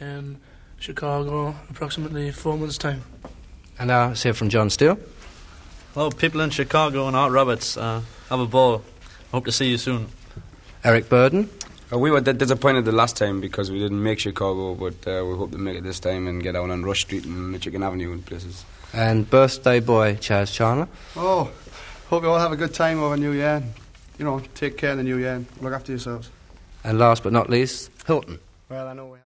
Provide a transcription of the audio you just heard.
in Chicago, approximately 4 months' time. And now let's hear from John Steele. Hello, people in Chicago and Art Roberts. Have a ball. Hope to see you soon. Eric Burden. We were disappointed the last time because we didn't make Chicago, but we hope to make it this time and get out on Rush Street and Michigan Avenue and places. And birthday boy Chaz Chandler. Oh, hope you all have a good time over New Year. Take care in the New Year and look after yourselves. And last but not least, Hilton. Well, I know we